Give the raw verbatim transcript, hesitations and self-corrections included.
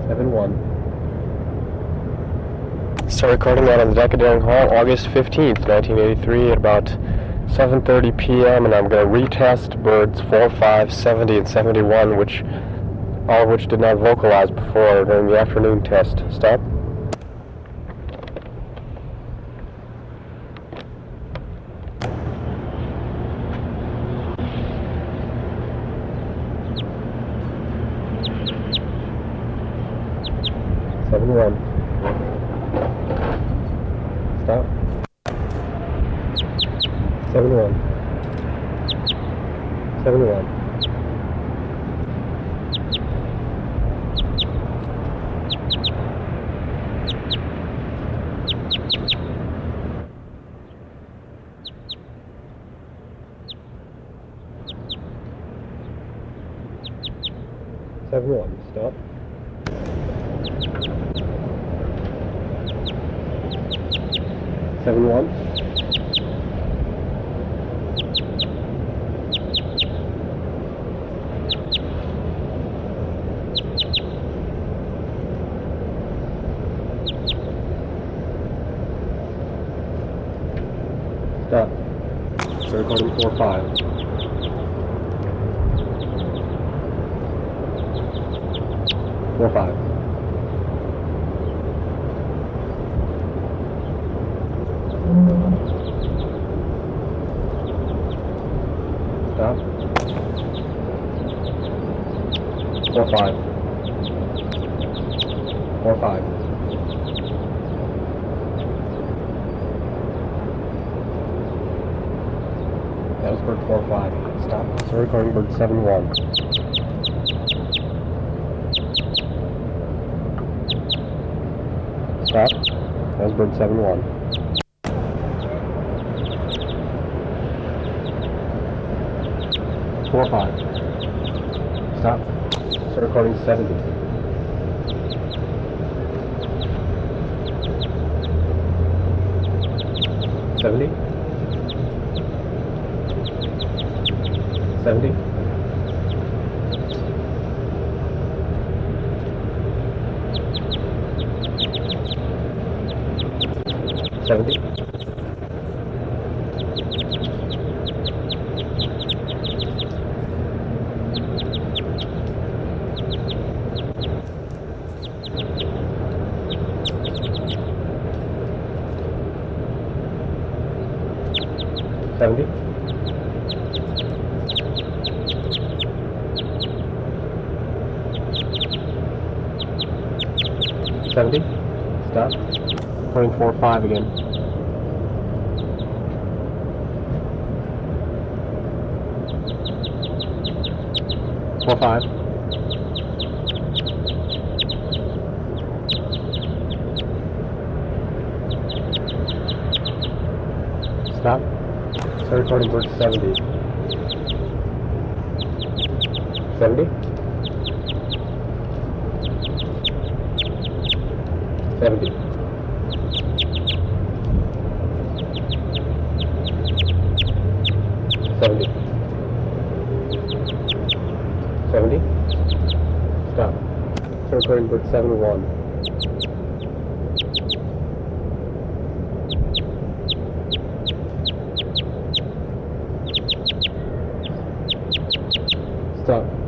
seven one. Start recording out on the deck of Daring Hall, August fifteenth, nineteen eighty-three, at about seven thirty p m and I'm going to retest birds four, five, seventy, and seventy-one, which all of which did not vocalize before during the afternoon test. Stop. seven one. Stop. seven one. seven one. seven one. Stop. seven one. Stop. Start recording four five. four five. Stop. four five. four five. That was bird four five. Stop. Start recording bird seven one. Stop. That was bird seven one. four five. Stop. Start recording seventy. seventy. seventy. seventy. seventy. seventy. Stop. Recording four five again. four five. Stop. Start recording bird seventy. seventy. seventy. seventy. seventy. Stop. Start recording bird seven one. Stop.